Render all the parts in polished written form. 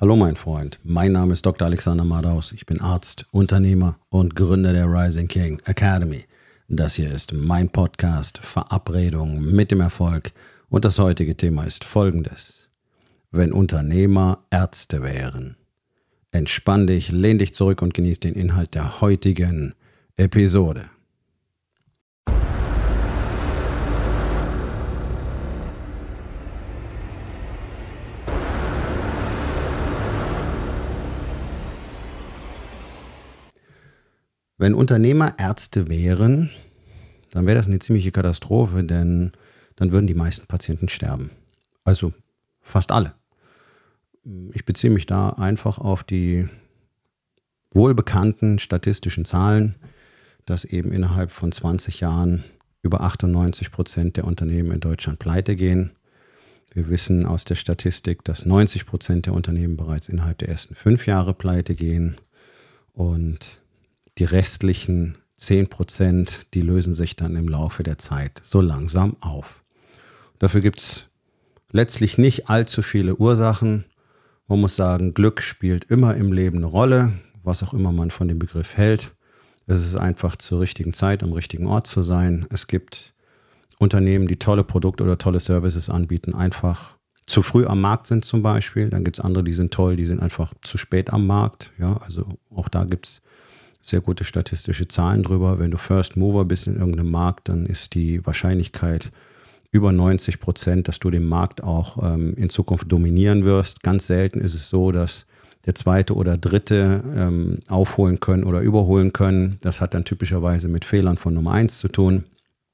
Hallo mein Freund, mein Name ist Dr. Alexander Madaus. Ich bin Arzt, Unternehmer und Gründer der Rising King Academy. Das hier ist mein Podcast Verabredung mit dem Erfolg und das heutige Thema ist folgendes. Wenn Unternehmer Ärzte wären. Entspann dich, lehn dich zurück und genieß den Inhalt der heutigen Episode. Wenn Unternehmer Ärzte wären, dann wäre das eine ziemliche Katastrophe, denn dann würden die meisten Patienten sterben. Also fast alle. Ich beziehe mich da einfach auf die wohlbekannten statistischen Zahlen, dass eben innerhalb von 20 Jahren über 98% der Unternehmen in Deutschland pleite gehen. Wir wissen aus der Statistik, dass 90% der Unternehmen bereits innerhalb der ersten 5 Jahre pleite gehen und die restlichen 10%, die lösen sich dann im Laufe der Zeit so langsam auf. Dafür gibt es letztlich nicht allzu viele Ursachen. Man muss sagen, Glück spielt immer im Leben eine Rolle, was auch immer man von dem Begriff hält. Es ist einfach zur richtigen Zeit am richtigen Ort zu sein. Es gibt Unternehmen, die tolle Produkte oder tolle Services anbieten, einfach zu früh am Markt sind zum Beispiel. Dann gibt es andere, die sind toll, die sind einfach zu spät am Markt. Ja, also auch da gibt es sehr gute statistische Zahlen drüber. Wenn du First Mover bist in irgendeinem Markt, dann ist die Wahrscheinlichkeit über 90%, dass du den Markt auch in Zukunft dominieren wirst. Ganz selten ist es so, dass der zweite oder dritte aufholen können oder überholen können. Das hat dann typischerweise mit Fehlern von Nummer 1 zu tun.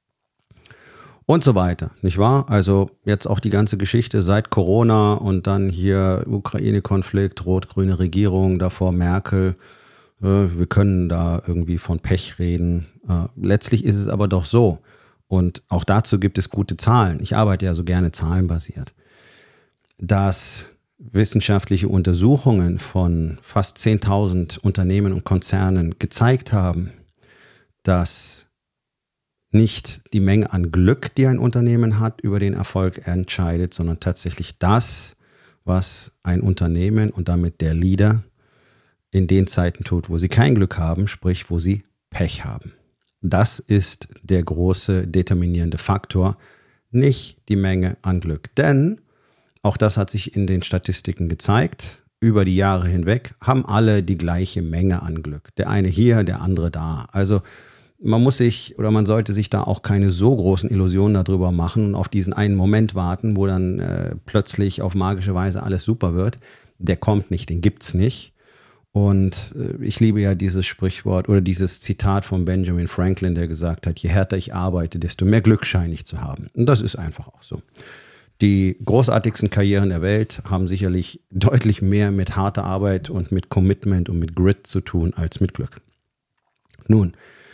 Und so weiter, nicht wahr? Also jetzt auch die ganze Geschichte seit Corona und dann hier Ukraine-Konflikt, rot-grüne Regierung, davor Merkel. Wir können da irgendwie von Pech reden. Letztlich ist es aber doch so. Und auch dazu gibt es gute Zahlen. Ich arbeite ja so gerne zahlenbasiert. Dass wissenschaftliche Untersuchungen von fast 10.000 Unternehmen und Konzernen gezeigt haben, dass nicht die Menge an Glück, die ein Unternehmen hat, über den Erfolg entscheidet, sondern tatsächlich das, was ein Unternehmen und damit der Leader in den Zeiten tut, wo sie kein Glück haben, sprich, wo sie Pech haben. Das ist der große determinierende Faktor, nicht die Menge an Glück. Denn, auch das hat sich in den Statistiken gezeigt, über die Jahre hinweg haben alle die gleiche Menge an Glück. Der eine hier, der andere da. Also man sollte sich da auch keine so großen Illusionen darüber machen und auf diesen einen Moment warten, wo dann plötzlich auf magische Weise alles super wird. Der kommt nicht, den gibt's nicht. Und ich liebe ja dieses Sprichwort oder dieses Zitat von Benjamin Franklin, der gesagt hat, je härter ich arbeite, desto mehr Glück scheine ich zu haben. Und das ist einfach auch so. Die großartigsten Karrieren der Welt haben sicherlich deutlich mehr mit harter Arbeit und mit Commitment und mit Grit zu tun als mit Glück. Nun,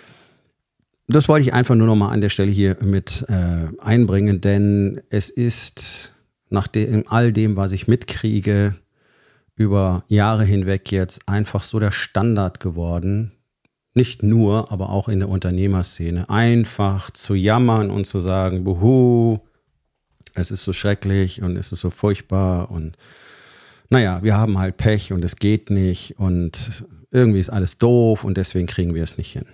das wollte ich einfach nur noch mal an der Stelle hier mit einbringen, denn es ist nach all dem, was ich mitkriege, über Jahre hinweg jetzt einfach so der Standard geworden, nicht nur, aber auch in der Unternehmerszene, einfach zu jammern und zu sagen, buhu, es ist so schrecklich und es ist so furchtbar und naja, wir haben halt Pech und es geht nicht und irgendwie ist alles doof und deswegen kriegen wir es nicht hin.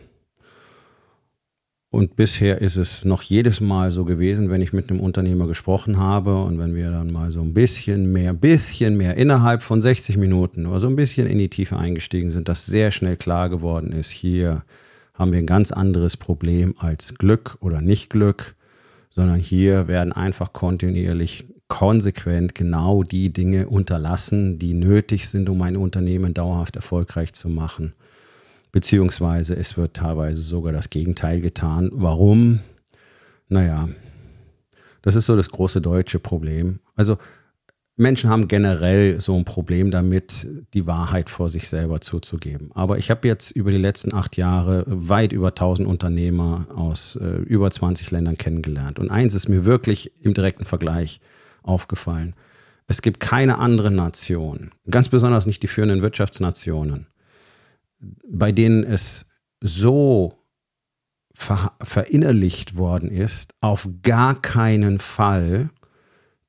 Und bisher ist es noch jedes Mal so gewesen, wenn ich mit einem Unternehmer gesprochen habe und wenn wir dann mal so ein bisschen mehr innerhalb von 60 Minuten oder so ein bisschen in die Tiefe eingestiegen sind, dass sehr schnell klar geworden ist, hier haben wir ein ganz anderes Problem als Glück oder nicht Glück, sondern hier werden einfach kontinuierlich, konsequent genau die Dinge unterlassen, die nötig sind, um ein Unternehmen dauerhaft erfolgreich zu machen. Beziehungsweise es wird teilweise sogar das Gegenteil getan. Warum? Naja, das ist so das große deutsche Problem. Also Menschen haben generell so ein Problem damit, die Wahrheit vor sich selber zuzugeben. Aber ich habe jetzt über die letzten 8 Jahre weit über 1000 Unternehmer aus über 20 Ländern kennengelernt. Und eins ist mir wirklich im direkten Vergleich aufgefallen. Es gibt keine andere Nation, ganz besonders nicht die führenden Wirtschaftsnationen, bei denen es so verinnerlicht worden ist, auf gar keinen Fall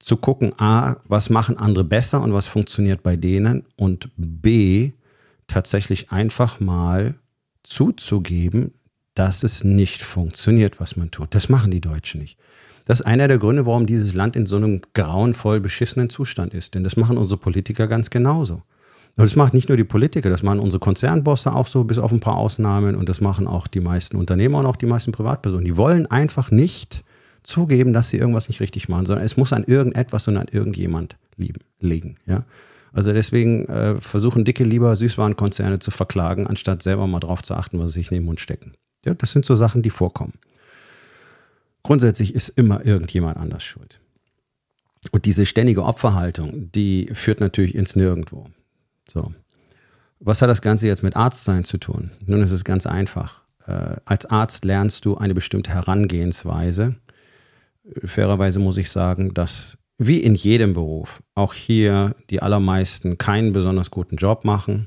zu gucken, A, was machen andere besser und was funktioniert bei denen und B, tatsächlich einfach mal zuzugeben, dass es nicht funktioniert, was man tut. Das machen die Deutschen nicht. Das ist einer der Gründe, warum dieses Land in so einem grauenvoll beschissenen Zustand ist. Denn das machen unsere Politiker ganz genauso. Und das macht nicht nur die Politiker, das machen unsere Konzernbosse auch so, bis auf ein paar Ausnahmen. Und das machen auch die meisten Unternehmer und auch die meisten Privatpersonen. Die wollen einfach nicht zugeben, dass sie irgendwas nicht richtig machen, sondern es muss an irgendetwas und an irgendjemand liegen. Ja? Also deswegen versuchen Dicke lieber Süßwarenkonzerne zu verklagen, anstatt selber mal drauf zu achten, was sie sich in den Mund stecken. Ja, das sind so Sachen, die vorkommen. Grundsätzlich ist immer irgendjemand anders schuld. Und diese ständige Opferhaltung, die führt natürlich ins Nirgendwo. So. Was hat das Ganze jetzt mit Arztsein zu tun? Nun ist es ganz einfach. Als Arzt lernst du eine bestimmte Herangehensweise. Fairerweise muss ich sagen, dass wie in jedem Beruf auch hier die allermeisten keinen besonders guten Job machen.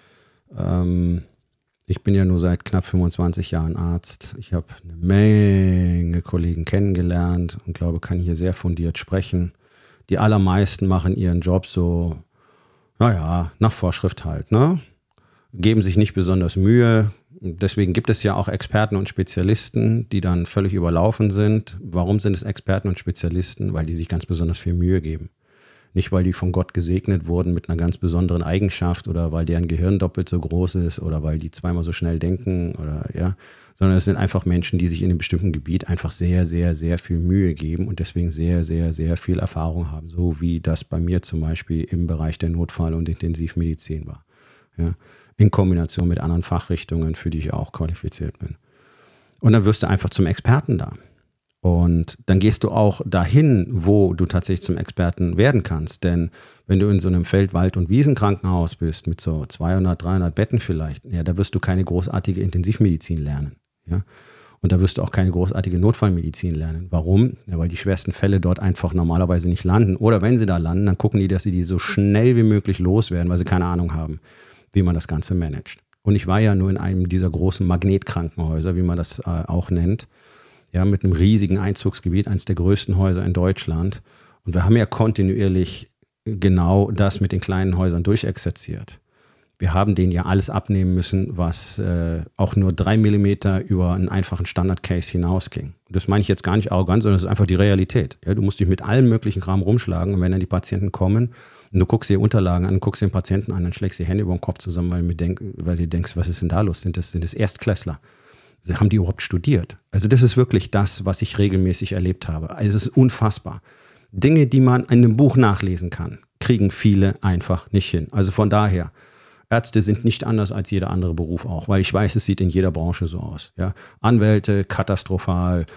Ich bin ja nur seit knapp 25 Jahren Arzt. Ich habe eine Menge Kollegen kennengelernt und glaube, kann hier sehr fundiert sprechen. Die allermeisten machen ihren Job so, nach Vorschrift halt, ne? Geben sich nicht besonders Mühe. Deswegen gibt es ja auch Experten und Spezialisten, die dann völlig überlaufen sind. Warum sind es Experten und Spezialisten? Weil die sich ganz besonders viel Mühe geben. Nicht, weil die von Gott gesegnet wurden mit einer ganz besonderen Eigenschaft oder weil deren Gehirn doppelt so groß ist oder weil die zweimal so schnell denken sondern es sind einfach Menschen, die sich in einem bestimmten Gebiet einfach sehr, sehr, sehr viel Mühe geben und deswegen sehr, sehr, sehr viel Erfahrung haben. So wie das bei mir zum Beispiel im Bereich der Notfall- und Intensivmedizin war. Ja. In Kombination mit anderen Fachrichtungen, für die ich auch qualifiziert bin. Und dann wirst du einfach zum Experten da. Und dann gehst du auch dahin, wo du tatsächlich zum Experten werden kannst. Denn wenn du in so einem Feld-, Wald- und Wiesenkrankenhaus bist, mit so 200, 300 Betten vielleicht, ja, da wirst du keine großartige Intensivmedizin lernen. Ja? Und da wirst du auch keine großartige Notfallmedizin lernen. Warum? Ja, weil die schwersten Fälle dort einfach normalerweise nicht landen. Oder wenn sie da landen, dann gucken die, dass sie die so schnell wie möglich loswerden, weil sie keine Ahnung haben, wie man das Ganze managt. Und ich war ja nur in einem dieser großen Magnetkrankenhäuser, wie man das auch nennt, ja, mit einem riesigen Einzugsgebiet, eines der größten Häuser in Deutschland. Und wir haben ja kontinuierlich genau das mit den kleinen Häusern durchexerziert. Wir haben denen ja alles abnehmen müssen, was auch nur 3 Millimeter über einen einfachen Standard-Case hinausging. Das meine ich jetzt gar nicht arrogant, sondern das ist einfach die Realität. Ja, du musst dich mit allem möglichen Kram rumschlagen und wenn dann die Patienten kommen und du guckst dir Unterlagen an, guckst den Patienten an, dann schlägst du die Hände über den Kopf zusammen, weil du denkst, was ist denn da los? Sind das Erstklässler? Haben die überhaupt studiert? Also das ist wirklich das, was ich regelmäßig erlebt habe. Also es ist unfassbar. Dinge, die man in einem Buch nachlesen kann, kriegen viele einfach nicht hin. Also von daher, Ärzte sind nicht anders als jeder andere Beruf auch, weil ich weiß, es sieht in jeder Branche so aus. Ja? Anwälte, katastrophal,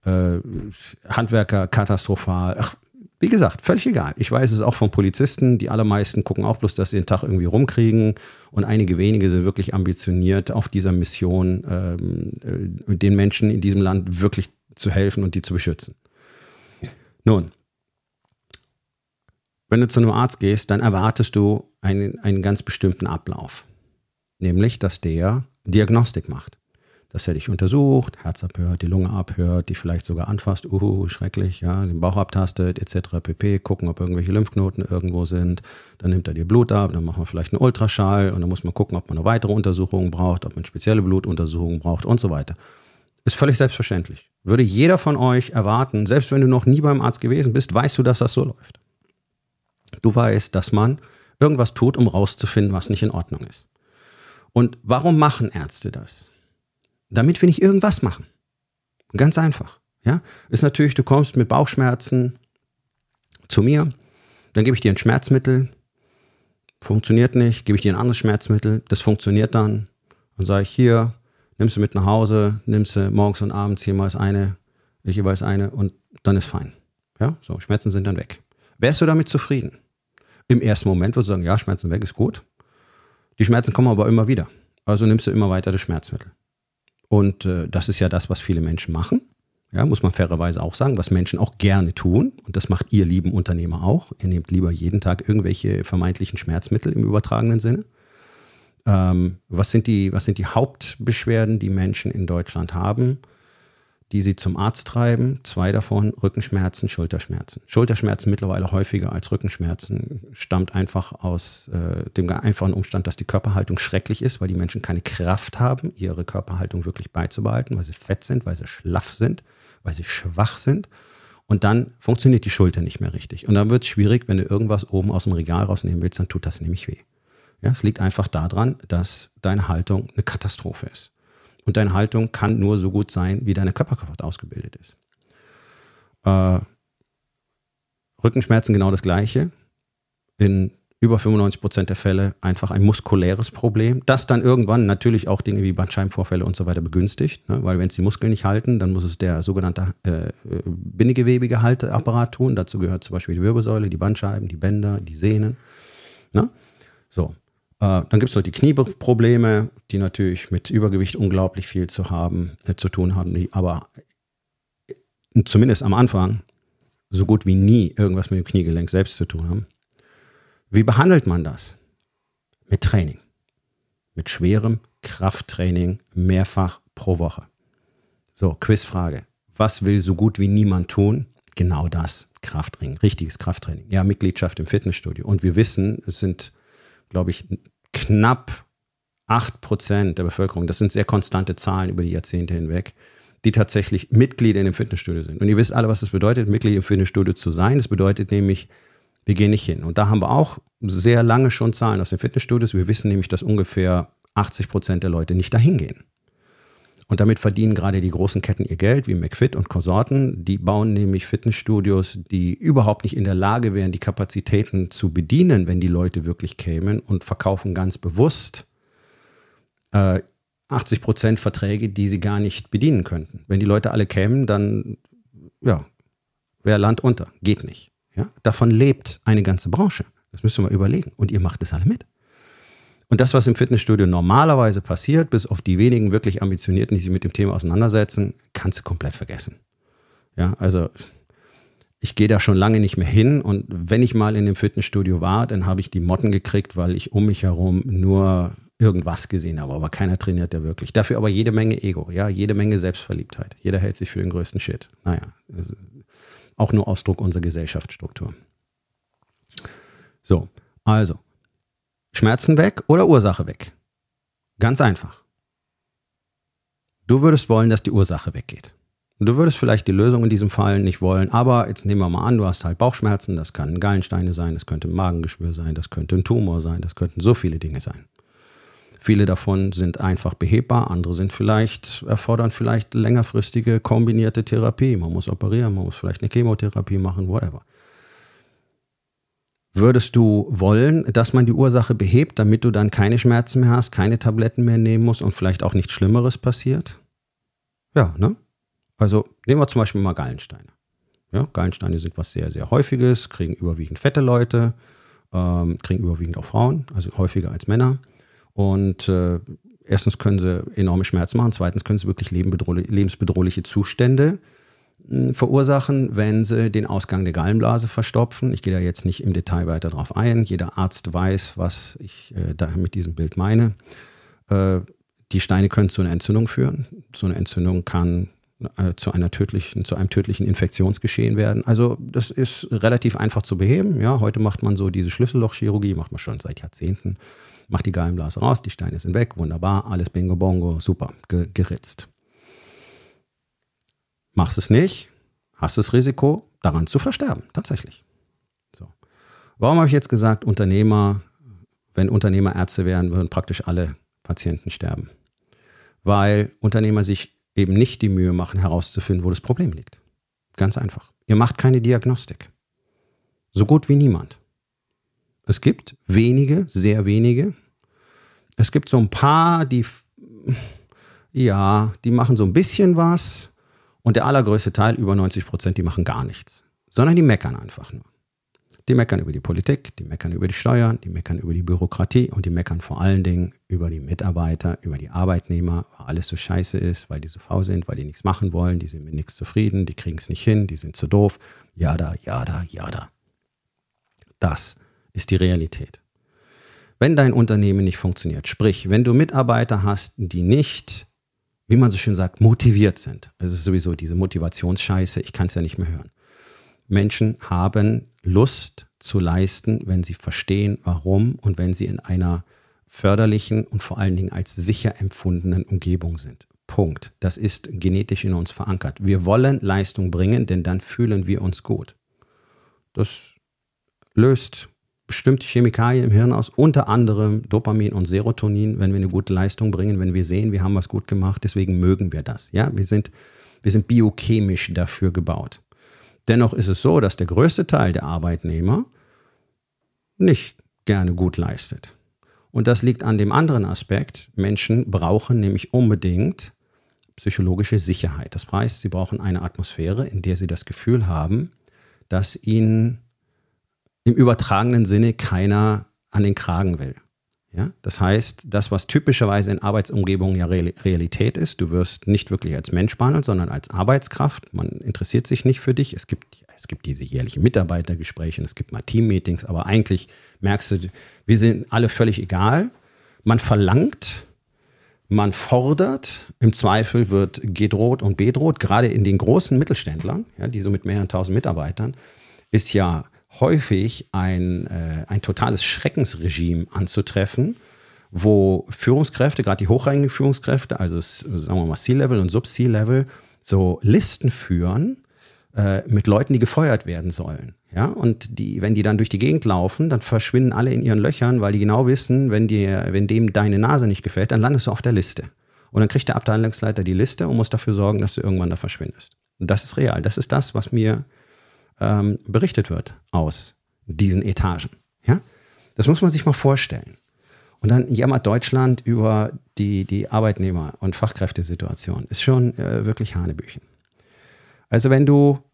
Handwerker, katastrophal. Ach, wie gesagt, völlig egal. Ich weiß es auch von Polizisten. Die allermeisten gucken auch bloß, dass sie den Tag irgendwie rumkriegen. Und einige wenige sind wirklich ambitioniert auf dieser Mission, den Menschen in diesem Land wirklich zu helfen und die zu beschützen. Nun, wenn du zu einem Arzt gehst, dann erwartest du einen ganz bestimmten Ablauf. Nämlich, dass der Diagnostik macht. Dass er dich untersucht, Herz abhört, die Lunge abhört, dich vielleicht sogar anfasst, schrecklich, ja, den Bauch abtastet, etc. pp. Gucken, ob irgendwelche Lymphknoten irgendwo sind. Dann nimmt er dir Blut ab, dann machen wir vielleicht einen Ultraschall und dann muss man gucken, ob man eine weitere Untersuchung braucht, ob man spezielle Blutuntersuchungen braucht und so weiter. Ist völlig selbstverständlich. Würde jeder von euch erwarten, selbst wenn du noch nie beim Arzt gewesen bist, weißt du, dass das so läuft. Du weißt, dass man irgendwas tut, um rauszufinden, was nicht in Ordnung ist. Und warum machen Ärzte das? Damit wir nicht irgendwas machen. Ganz einfach. Ja? Ist natürlich, du kommst mit Bauchschmerzen zu mir, dann gebe ich dir ein Schmerzmittel, funktioniert nicht, gebe ich dir ein anderes Schmerzmittel, das funktioniert dann. Dann sage ich, hier, nimmst du mit nach Hause, nimmst du morgens und abends jeweils eine, ich jeweils eine und dann ist fein. Ja? So, Schmerzen sind dann weg. Wärst du damit zufrieden? Im ersten Moment würdest du sagen, ja, Schmerzen weg ist gut. Die Schmerzen kommen aber immer wieder. Also nimmst du immer weiter das Schmerzmittel. Und das ist ja das, was viele Menschen machen. Ja, muss man fairerweise auch sagen, was Menschen auch gerne tun. Und das macht ihr lieben Unternehmer auch. Ihr nehmt lieber jeden Tag irgendwelche vermeintlichen Schmerzmittel im übertragenen Sinne. Was sind die Hauptbeschwerden, die Menschen in Deutschland haben? die sie zum Arzt treiben. 2 davon Rückenschmerzen, Schulterschmerzen. Schulterschmerzen mittlerweile häufiger als Rückenschmerzen, stammt einfach aus dem einfachen Umstand, dass die Körperhaltung schrecklich ist, weil die Menschen keine Kraft haben, ihre Körperhaltung wirklich beizubehalten, weil sie fett sind, weil sie schlaff sind, weil sie schwach sind. Und dann funktioniert die Schulter nicht mehr richtig. Und dann wird es schwierig, wenn du irgendwas oben aus dem Regal rausnehmen willst, dann tut das nämlich weh. Ja, es liegt einfach daran, dass deine Haltung eine Katastrophe ist. Und deine Haltung kann nur so gut sein, wie deine Körperkraft ausgebildet ist. Rückenschmerzen genau das Gleiche. In über 95% der Fälle einfach ein muskuläres Problem, das dann irgendwann natürlich auch Dinge wie Bandscheibenvorfälle und so weiter begünstigt, ne? Weil wenn es die Muskeln nicht halten, dann muss es der sogenannte bindegewebige Halteapparat tun. Dazu gehört zum Beispiel die Wirbelsäule, die Bandscheiben, die Bänder, die Sehnen. Ne? So. Dann gibt es noch die Knieprobleme, die natürlich mit Übergewicht unglaublich viel zu tun haben, die aber zumindest am Anfang so gut wie nie irgendwas mit dem Kniegelenk selbst zu tun haben. Wie behandelt man das? Mit Training. Mit schwerem Krafttraining mehrfach pro Woche. So, Quizfrage. Was will so gut wie niemand tun? Genau das. Krafttraining. Richtiges Krafttraining. Ja, Mitgliedschaft im Fitnessstudio. Und wir wissen, es sind, glaube ich, knapp 8% der Bevölkerung, das sind sehr konstante Zahlen über die Jahrzehnte hinweg, die tatsächlich Mitglieder in dem Fitnessstudio sind. Und ihr wisst alle, was das bedeutet, Mitglied im Fitnessstudio zu sein. Das bedeutet nämlich, wir gehen nicht hin. Und da haben wir auch sehr lange schon Zahlen aus den Fitnessstudios. Wir wissen nämlich, dass ungefähr 80% der Leute nicht dahin gehen. Und damit verdienen gerade die großen Ketten ihr Geld, wie McFit und Konsorten. Die bauen nämlich Fitnessstudios, die überhaupt nicht in der Lage wären, die Kapazitäten zu bedienen, wenn die Leute wirklich kämen, und verkaufen ganz bewusst 80% Verträge, die sie gar nicht bedienen könnten. Wenn die Leute alle kämen, dann wäre Land unter. Geht nicht. Ja? Davon lebt eine ganze Branche. Das müssen wir überlegen. Und ihr macht es alle mit. Und das, was im Fitnessstudio normalerweise passiert, bis auf die wenigen wirklich Ambitionierten, die sich mit dem Thema auseinandersetzen, kannst du komplett vergessen. Ja, also ich gehe da schon lange nicht mehr hin. Und wenn ich mal in dem Fitnessstudio war, dann habe ich die Motten gekriegt, weil ich um mich herum nur irgendwas gesehen habe. Aber keiner trainiert ja wirklich. Dafür aber jede Menge Ego, ja, jede Menge Selbstverliebtheit. Jeder hält sich für den größten Shit. Naja, auch nur Ausdruck unserer Gesellschaftsstruktur. So, also, Schmerzen weg oder Ursache weg? Ganz einfach. Du würdest wollen, dass die Ursache weggeht. Du würdest vielleicht die Lösung in diesem Fall nicht wollen, aber jetzt nehmen wir mal an, du hast halt Bauchschmerzen, das können Gallensteine sein, das könnte ein Magengeschwür sein, das könnte ein Tumor sein, das könnten so viele Dinge sein. Viele davon sind einfach behebbar, andere erfordern vielleicht längerfristige kombinierte Therapie. Man muss operieren, man muss vielleicht eine Chemotherapie machen, whatever. Würdest du wollen, dass man die Ursache behebt, damit du dann keine Schmerzen mehr hast, keine Tabletten mehr nehmen musst und vielleicht auch nichts Schlimmeres passiert? Ja, ne? Also nehmen wir zum Beispiel mal Gallensteine. Ja, Gallensteine sind was sehr, sehr Häufiges, kriegen überwiegend fette Leute, kriegen überwiegend auch Frauen, also häufiger als Männer. Und erstens können sie enorme Schmerzen machen, zweitens können sie wirklich lebensbedrohliche Zustände verursachen, wenn sie den Ausgang der Gallenblase verstopfen. Ich gehe da jetzt nicht im Detail weiter drauf ein. Jeder Arzt weiß, was ich da mit diesem Bild meine. Die Steine können zu einer Entzündung führen. So eine Entzündung kann zu einem tödlichen Infektionsgeschehen werden. Also das ist relativ einfach zu beheben. Ja, heute macht man so diese Schlüssellochchirurgie, macht man schon seit Jahrzehnten. Macht die Gallenblase raus, die Steine sind weg, wunderbar, alles bingo bongo, super, geritzt. Machst es nicht, hast das Risiko, daran zu versterben, tatsächlich. So. Warum habe ich jetzt gesagt, wenn Unternehmer Ärzte wären, würden praktisch alle Patienten sterben? Weil Unternehmer sich eben nicht die Mühe machen, herauszufinden, wo das Problem liegt. Ganz einfach. Ihr macht keine Diagnostik. So gut wie niemand. Es gibt wenige, sehr wenige. Es gibt so ein paar, die machen so ein bisschen was. Und der allergrößte Teil, über 90%, die machen gar nichts. Sondern die meckern einfach nur. Die meckern über die Politik, die meckern über die Steuern, die meckern über die Bürokratie und die meckern vor allen Dingen über die Mitarbeiter, über die Arbeitnehmer, weil alles so scheiße ist, weil die so faul sind, weil die nichts machen wollen, die sind mit nichts zufrieden, die kriegen es nicht hin, die sind zu doof. Jada, jada, jada. Das ist die Realität. Wenn dein Unternehmen nicht funktioniert, sprich, wenn du Mitarbeiter hast, die nicht wie man so schön sagt, motiviert sind. Das ist sowieso diese Motivationsscheiße, ich kann es ja nicht mehr hören. Menschen haben Lust zu leisten, wenn sie verstehen, warum und wenn sie in einer förderlichen und vor allen Dingen als sicher empfundenen Umgebung sind. Punkt. Das ist genetisch in uns verankert. Wir wollen Leistung bringen, denn dann fühlen wir uns gut. Das löst bestimmte Chemikalien im Hirn aus, unter anderem Dopamin und Serotonin, wenn wir eine gute Leistung bringen, wenn wir sehen, wir haben was gut gemacht, deswegen mögen wir das. Ja, wir sind biochemisch dafür gebaut. Dennoch ist es so, dass der größte Teil der Arbeitnehmer nicht gerne gut leistet. Und das liegt an dem anderen Aspekt. Menschen brauchen nämlich unbedingt psychologische Sicherheit. Das heißt, sie brauchen eine Atmosphäre, in der sie das Gefühl haben, dass ihnen im übertragenen Sinne keiner an den Kragen will. Ja? Das heißt, das, was typischerweise in Arbeitsumgebungen ja Realität ist, du wirst nicht wirklich als Mensch behandelt, sondern als Arbeitskraft. Man interessiert sich nicht für dich. Es gibt diese jährlichen Mitarbeitergespräche und es gibt mal Teammeetings, aber eigentlich merkst du, wir sind alle völlig egal. Man verlangt, man fordert, im Zweifel wird gedroht und bedroht. Gerade in den großen Mittelständlern, ja, die so mit mehreren tausend Mitarbeitern, ist ja häufig ein totales Schreckensregime anzutreffen, wo Führungskräfte, gerade die hochrangigen Führungskräfte, also sagen wir mal C-Level und Sub-C-Level, so Listen führen mit Leuten, die gefeuert werden sollen. Ja? Und wenn die dann durch die Gegend laufen, dann verschwinden alle in ihren Löchern, weil die genau wissen, wenn dem deine Nase nicht gefällt, dann landest du auf der Liste. Und dann kriegt der Abteilungsleiter die Liste und muss dafür sorgen, dass du irgendwann da verschwindest. Und das ist real. Das ist das, was mir berichtet wird aus diesen Etagen. Ja? Das muss man sich mal vorstellen. Und dann jammert Deutschland über die Arbeitnehmer- und Fachkräftesituation. Ist schon wirklich Hanebüchen. Also wenn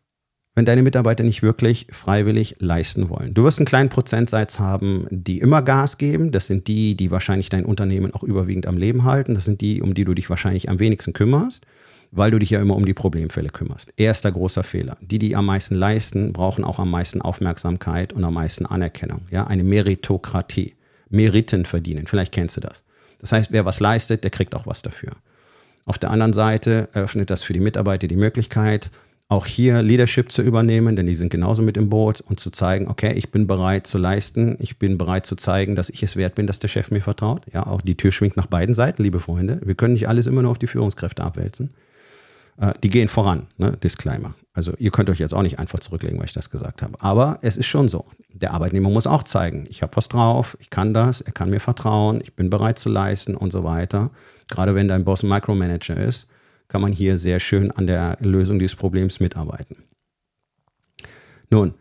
deine Mitarbeiter nicht wirklich freiwillig leisten wollen. Du wirst einen kleinen Prozentsatz haben, die immer Gas geben. Das sind die wahrscheinlich dein Unternehmen auch überwiegend am Leben halten. Das sind die, um die du dich wahrscheinlich am wenigsten kümmerst, weil du dich ja immer um die Problemfälle kümmerst. Erster großer Fehler. Die am meisten leisten, brauchen auch am meisten Aufmerksamkeit und am meisten Anerkennung. Ja, eine Meritokratie. Meriten verdienen. Vielleicht kennst du das. Das heißt, wer was leistet, der kriegt auch was dafür. Auf der anderen Seite eröffnet das für die Mitarbeiter die Möglichkeit, auch hier Leadership zu übernehmen, denn die sind genauso mit im Boot und zu zeigen, okay, ich bin bereit zu leisten, ich bin bereit zu zeigen, dass ich es wert bin, dass der Chef mir vertraut. Ja, auch die Tür schwingt nach beiden Seiten, liebe Freunde. Wir können nicht alles immer nur auf die Führungskräfte abwälzen. Die gehen voran, ne? Disclaimer. Also ihr könnt euch jetzt auch nicht einfach zurücklegen, weil ich das gesagt habe. Aber es ist schon so. Der Arbeitnehmer muss auch zeigen, ich habe was drauf, ich kann das, er kann mir vertrauen, ich bin bereit zu leisten und so weiter. Gerade wenn dein Boss ein Micromanager ist, kann man hier sehr schön an der Lösung dieses Problems mitarbeiten. Nun,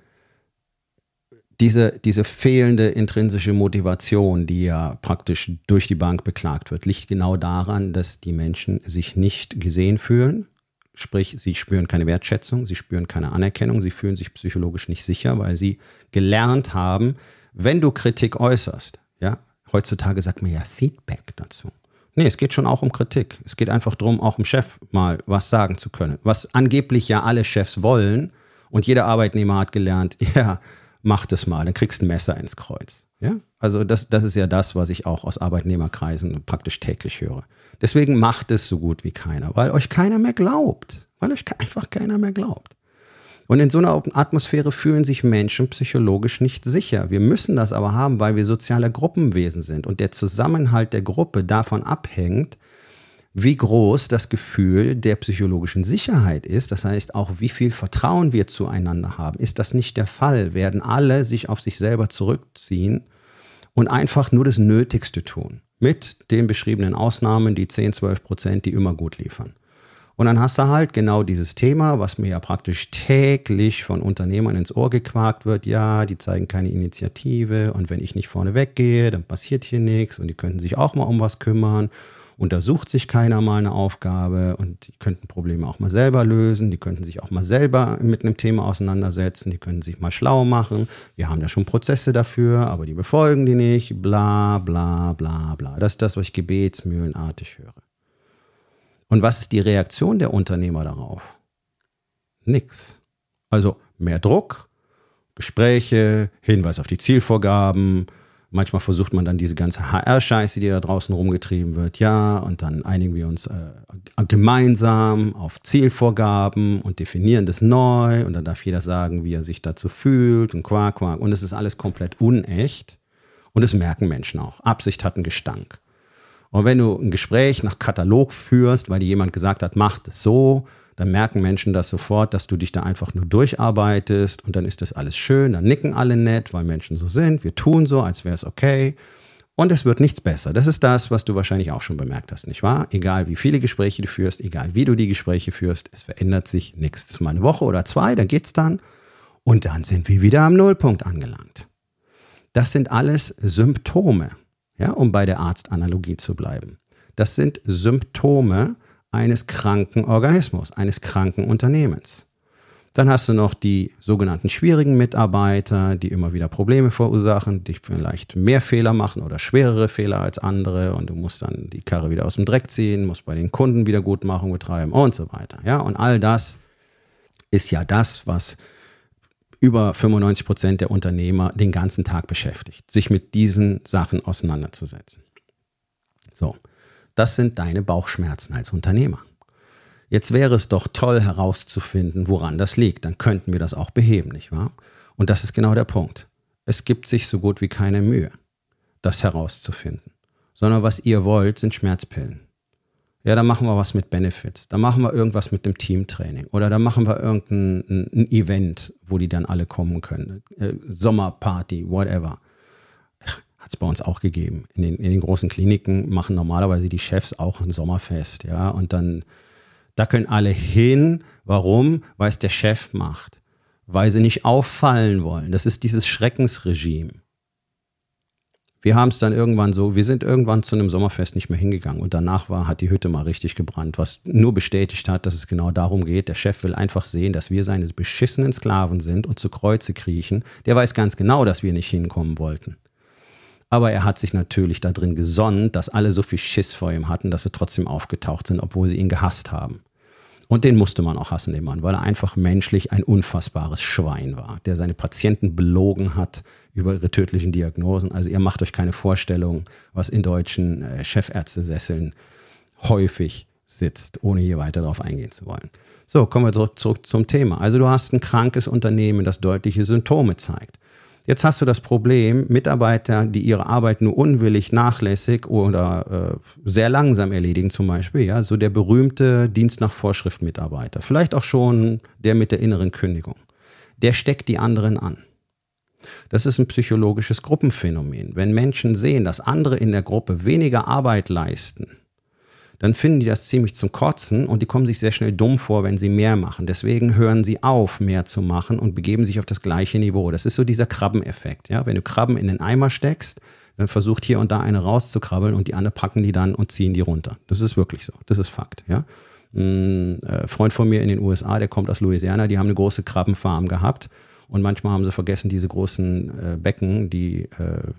diese fehlende intrinsische Motivation, die ja praktisch durch die Bank beklagt wird, liegt genau daran, dass die Menschen sich nicht gesehen fühlen. Sprich, sie spüren keine Wertschätzung, sie spüren keine Anerkennung, sie fühlen sich psychologisch nicht sicher, weil sie gelernt haben, wenn du Kritik äußerst, ja, heutzutage sagt man ja Feedback dazu. Nee, es geht schon auch um Kritik. Es geht einfach darum, auch dem Chef mal was sagen zu können. Was angeblich ja alle Chefs wollen und jeder Arbeitnehmer hat gelernt, ja, mach das mal, dann kriegst du ein Messer ins Kreuz. Ja? Also das ist ja das, was ich auch aus Arbeitnehmerkreisen praktisch täglich höre. Deswegen macht es so gut wie keiner, weil euch keiner mehr glaubt. Weil euch einfach keiner mehr glaubt. Und in so einer Atmosphäre fühlen sich Menschen psychologisch nicht sicher. Wir müssen das aber haben, weil wir soziale Gruppenwesen sind. Und der Zusammenhalt der Gruppe davon abhängt, wie groß das Gefühl der psychologischen Sicherheit ist. Das heißt auch, wie viel Vertrauen wir zueinander haben. Ist das nicht der Fall, werden alle sich auf sich selber zurückziehen und einfach nur das Nötigste tun. Mit den beschriebenen Ausnahmen, die 10-12%, die immer gut liefern. Und dann hast du halt genau dieses Thema, was mir ja praktisch täglich von Unternehmern ins Ohr gequakt wird. Ja, die zeigen keine Initiative und wenn ich nicht vorne weggehe, dann passiert hier nichts und die könnten sich auch mal um was kümmern. Und da sucht sich keiner mal eine Aufgabe und die könnten Probleme auch mal selber lösen. Die könnten sich auch mal selber mit einem Thema auseinandersetzen. Die können sich mal schlau machen. Wir haben ja schon Prozesse dafür, aber die befolgen die nicht. Bla, bla, bla, bla. Das ist das, was ich gebetsmühlenartig höre. Und was ist die Reaktion der Unternehmer darauf? Nix. Also mehr Druck, Gespräche, Hinweis auf die Zielvorgaben, Manchmal versucht man dann diese ganze HR-Scheiße, die da draußen rumgetrieben wird, ja, und dann einigen wir uns gemeinsam auf Zielvorgaben und definieren das neu und dann darf jeder sagen, wie er sich dazu fühlt und Quark. Und es ist alles komplett unecht und das merken Menschen auch. Absicht hat einen Gestank. Und wenn du ein Gespräch nach Katalog führst, weil dir jemand gesagt hat, mach das so, dann merken Menschen das sofort, dass du dich da einfach nur durcharbeitest und dann ist das alles schön, dann nicken alle nett, weil Menschen so sind, wir tun so, als wäre es okay und es wird nichts besser. Das ist das, was du wahrscheinlich auch schon bemerkt hast, nicht wahr? Egal wie viele Gespräche du führst, egal wie du die Gespräche führst, es verändert sich nichts. Das ist mal eine Woche oder zwei, dann geht's dann und dann sind wir wieder am Nullpunkt angelangt. Das sind alles Symptome, ja, um bei der Arztanalogie zu bleiben. Das sind Symptome eines kranken Organismus, eines kranken Unternehmens. Dann hast du noch die sogenannten schwierigen Mitarbeiter, die immer wieder Probleme verursachen, die vielleicht mehr Fehler machen oder schwerere Fehler als andere und du musst dann die Karre wieder aus dem Dreck ziehen, musst bei den Kunden Wiedergutmachung betreiben und so weiter. Ja, und all das ist ja das, was über 95% der Unternehmer den ganzen Tag beschäftigt, sich mit diesen Sachen auseinanderzusetzen. So. Das sind deine Bauchschmerzen als Unternehmer. Jetzt wäre es doch toll herauszufinden, woran das liegt. Dann könnten wir das auch beheben, nicht wahr? Und das ist genau der Punkt. Es gibt sich so gut wie keine Mühe, das herauszufinden. Sondern was ihr wollt, sind Schmerzpillen. Ja, da machen wir was mit Benefits. Da machen wir irgendwas mit dem Teamtraining. Oder da machen wir irgendein Event, wo die dann alle kommen können. Sommerparty, whatever. Hat es bei uns auch gegeben. In den großen Kliniken machen normalerweise die Chefs auch ein Sommerfest, ja, und dann, da können alle hin. Warum? Weil es der Chef macht. Weil sie nicht auffallen wollen. Das ist dieses Schreckensregime. Wir haben es dann irgendwann so, wir sind irgendwann zu einem Sommerfest nicht mehr hingegangen und danach hat die Hütte mal richtig gebrannt, was nur bestätigt hat, dass es genau darum geht. Der Chef will einfach sehen, dass wir seine beschissenen Sklaven sind und zu Kreuze kriechen. Der weiß ganz genau, dass wir nicht hinkommen wollten. Aber er hat sich natürlich da drin gesonnen, dass alle so viel Schiss vor ihm hatten, dass sie trotzdem aufgetaucht sind, obwohl sie ihn gehasst haben. Und den musste man auch hassen, den Mann, weil er einfach menschlich ein unfassbares Schwein war, der seine Patienten belogen hat über ihre tödlichen Diagnosen. Also ihr macht euch keine Vorstellung, was in deutschen Chefärztesesseln häufig sitzt, ohne hier weiter darauf eingehen zu wollen. So, kommen wir zurück zum Thema. Also du hast ein krankes Unternehmen, das deutliche Symptome zeigt. Jetzt hast du das Problem, Mitarbeiter, die ihre Arbeit nur unwillig, nachlässig oder sehr langsam erledigen zum Beispiel, ja, so der berühmte Dienst nach Vorschrift Mitarbeiter, vielleicht auch schon der mit der inneren Kündigung, der steckt die anderen an. Das ist ein psychologisches Gruppenphänomen. Wenn Menschen sehen, dass andere in der Gruppe weniger Arbeit leisten, dann finden die das ziemlich zum Kotzen und die kommen sich sehr schnell dumm vor, wenn sie mehr machen. Deswegen hören sie auf, mehr zu machen und begeben sich auf das gleiche Niveau. Das ist so dieser Krabbeneffekt. Ja? Wenn du Krabben in den Eimer steckst, dann versucht hier und da eine rauszukrabbeln und die anderen packen die dann und ziehen die runter. Das ist wirklich so. Das ist Fakt. Ja? Ein Freund von mir in den USA, der kommt aus Louisiana, die haben eine große Krabbenfarm gehabt und manchmal haben sie vergessen, diese großen Becken, die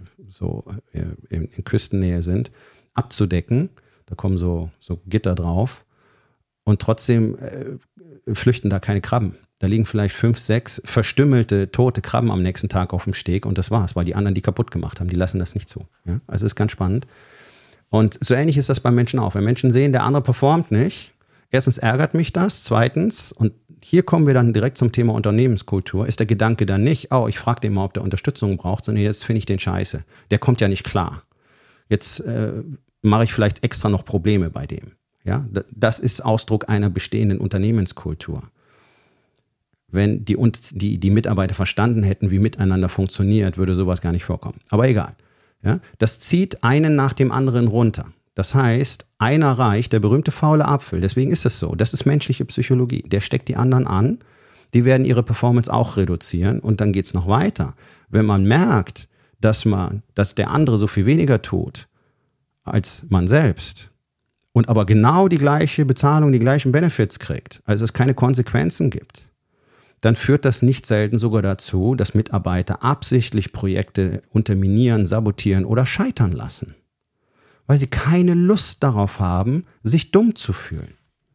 in Küstennähe sind, abzudecken. Da kommen so Gitter drauf und trotzdem flüchten da keine Krabben. Da liegen vielleicht 5, 6 verstümmelte, tote Krabben am nächsten Tag auf dem Steg und das war's, weil die anderen die kaputt gemacht haben. Die lassen das nicht zu. Ja? Also ist ganz spannend. Und so ähnlich ist das bei Menschen auch. Wenn Menschen sehen, der andere performt nicht, erstens ärgert mich das, zweitens, und hier kommen wir dann direkt zum Thema Unternehmenskultur, ist der Gedanke dann nicht, ich frage den mal, ob der Unterstützung braucht, sondern jetzt finde ich den scheiße. Der kommt ja nicht klar. Jetzt mache ich vielleicht extra noch Probleme bei dem. Ja, das ist Ausdruck einer bestehenden Unternehmenskultur. Wenn die Mitarbeiter verstanden hätten, wie miteinander funktioniert, würde sowas gar nicht vorkommen. Aber egal. Ja, das zieht einen nach dem anderen runter. Das heißt, einer reicht, der berühmte faule Apfel. Deswegen ist es so. Das ist menschliche Psychologie. Der steckt die anderen an. Die werden ihre Performance auch reduzieren. Und dann geht es noch weiter. Wenn man merkt, dass der andere so viel weniger tut, als man selbst und aber genau die gleiche Bezahlung, die gleichen Benefits kriegt, also es keine Konsequenzen gibt, dann führt das nicht selten sogar dazu, dass Mitarbeiter absichtlich Projekte unterminieren, sabotieren oder scheitern lassen, weil sie keine Lust darauf haben, sich dumm zu fühlen.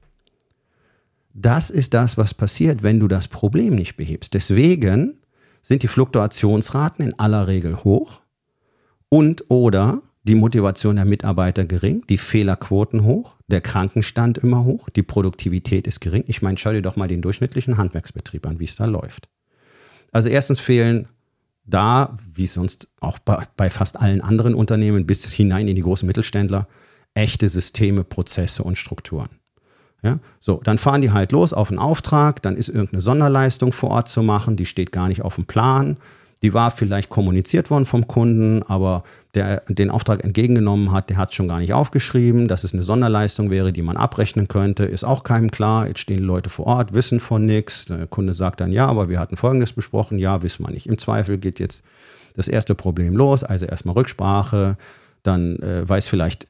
Das ist das, was passiert, wenn du das Problem nicht behebst. Deswegen sind die Fluktuationsraten in aller Regel hoch. Und oder die Motivation der Mitarbeiter gering, die Fehlerquoten hoch, der Krankenstand immer hoch, die Produktivität ist gering. Ich meine, schau dir doch mal den durchschnittlichen Handwerksbetrieb an, wie es da läuft. Also erstens fehlen da, wie sonst auch bei fast allen anderen Unternehmen bis hinein in die großen Mittelständler, echte Systeme, Prozesse und Strukturen. Ja, so, dann fahren die halt los auf einen Auftrag, dann ist irgendeine Sonderleistung vor Ort zu machen, die steht gar nicht auf dem Plan. Die war vielleicht kommuniziert worden vom Kunden, aber der den Auftrag entgegengenommen hat, der hat es schon gar nicht aufgeschrieben, dass es eine Sonderleistung wäre, die man abrechnen könnte, ist auch keinem klar. Jetzt stehen die Leute vor Ort, wissen von nichts. Der Kunde sagt dann, ja, aber wir hatten Folgendes besprochen. Ja, wissen wir nicht. Im Zweifel geht jetzt das erste Problem los, also erstmal Rücksprache, dann weiß vielleicht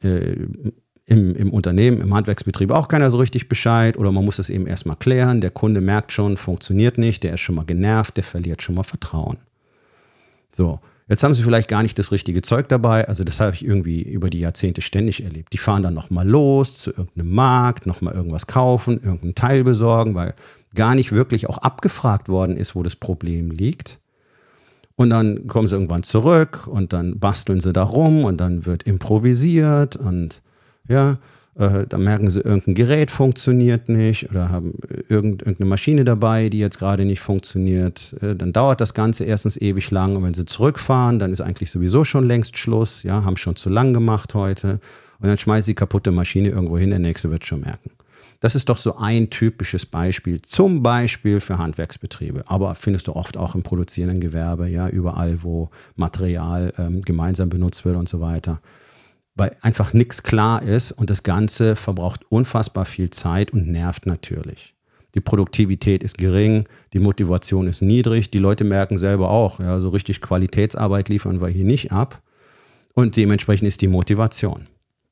im Unternehmen, im Handwerksbetrieb auch keiner so richtig Bescheid oder man muss es eben erstmal klären. Der Kunde merkt schon, funktioniert nicht, der ist schon mal genervt, der verliert schon mal Vertrauen. So, jetzt haben sie vielleicht gar nicht das richtige Zeug dabei, also das habe ich irgendwie über die Jahrzehnte ständig erlebt. Die fahren dann nochmal los zu irgendeinem Markt, nochmal irgendwas kaufen, irgendeinen Teil besorgen, weil gar nicht wirklich auch abgefragt worden ist, wo das Problem liegt. Und dann kommen sie irgendwann zurück und dann basteln sie da rum und dann wird improvisiert und ja, dann merken sie, irgendein Gerät funktioniert nicht oder haben irgendeine Maschine dabei, die jetzt gerade nicht funktioniert. Dann dauert das Ganze erstens ewig lang und wenn sie zurückfahren, dann ist eigentlich sowieso schon längst Schluss, ja, haben schon zu lang gemacht heute und dann schmeißen sie die kaputte Maschine irgendwo hin, der Nächste wird schon merken. Das ist doch so ein typisches Beispiel, zum Beispiel für Handwerksbetriebe, aber findest du oft auch im produzierenden Gewerbe, ja, überall, wo Material gemeinsam benutzt wird und so weiter. Weil einfach nichts klar ist und das Ganze verbraucht unfassbar viel Zeit und nervt natürlich. Die Produktivität ist gering, die Motivation ist niedrig, die Leute merken selber auch, ja, so richtig Qualitätsarbeit liefern wir hier nicht ab und dementsprechend ist die Motivation.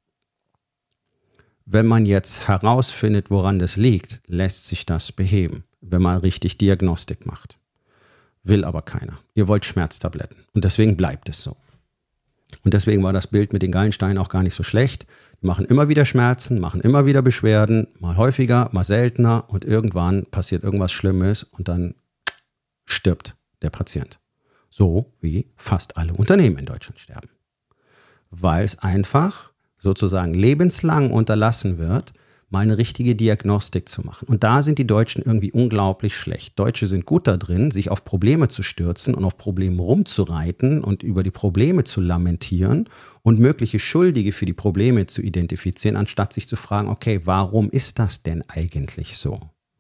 Wenn man jetzt herausfindet, woran das liegt, lässt sich das beheben, wenn man richtig Diagnostik macht. Will aber keiner. Ihr wollt Schmerztabletten und deswegen bleibt es so. Und deswegen war das Bild mit den Gallensteinen auch gar nicht so schlecht. Die machen immer wieder Schmerzen, machen immer wieder Beschwerden, mal häufiger, mal seltener und irgendwann passiert irgendwas Schlimmes und dann stirbt der Patient. So wie fast alle Unternehmen in Deutschland sterben. Weil es einfach sozusagen lebenslang unterlassen wird, mal eine richtige Diagnostik zu machen. Und da sind die Deutschen irgendwie unglaublich schlecht. Deutsche sind gut da drin, sich auf Probleme zu stürzen und auf Probleme rumzureiten und über die Probleme zu lamentieren und mögliche Schuldige für die Probleme zu identifizieren, anstatt sich zu fragen, okay, warum ist das denn eigentlich so?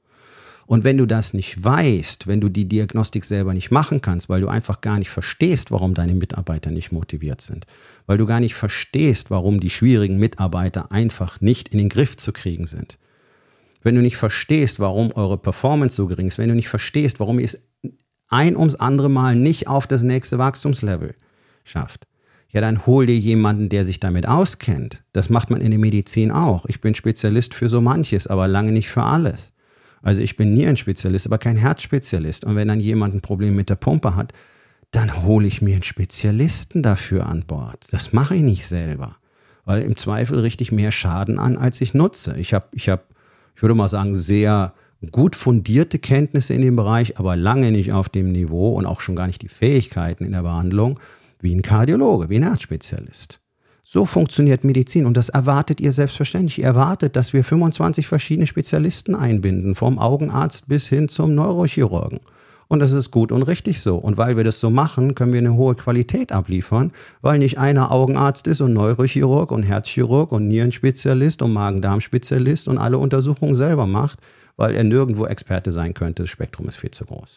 Und wenn du das nicht weißt, wenn du die Diagnostik selber nicht machen kannst, weil du einfach gar nicht verstehst, warum deine Mitarbeiter nicht motiviert sind, weil du gar nicht verstehst, warum die schwierigen Mitarbeiter einfach nicht in den Griff zu kriegen sind, wenn du nicht verstehst, warum eure Performance so gering ist, wenn du nicht verstehst, warum ihr es ein ums andere Mal nicht auf das nächste Wachstumslevel schafft, ja, dann hol dir jemanden, der sich damit auskennt. Das macht man in der Medizin auch. Ich bin Spezialist für so manches, aber lange nicht für alles. Also ich bin Nierenspezialist, aber kein Herzspezialist. Und wenn dann jemand ein Problem mit der Pumpe hat, dann hole ich mir einen Spezialisten dafür an Bord. Das mache ich nicht selber, weil im Zweifel richte ich mehr Schaden an, als ich nutze. Ich würde mal sagen, sehr gut fundierte Kenntnisse in dem Bereich, aber lange nicht auf dem Niveau und auch schon gar nicht die Fähigkeiten in der Behandlung wie ein Kardiologe, wie ein Herzspezialist. So funktioniert Medizin und das erwartet ihr selbstverständlich. Ihr erwartet, dass wir 25 verschiedene Spezialisten einbinden, vom Augenarzt bis hin zum Neurochirurgen. Und das ist gut und richtig so. Und weil wir das so machen, können wir eine hohe Qualität abliefern, weil nicht einer Augenarzt ist und Neurochirurg und Herzchirurg und Nierenspezialist und Magen-Darm-Spezialist und alle Untersuchungen selber macht, weil er nirgendwo Experte sein könnte. Das Spektrum ist viel zu groß.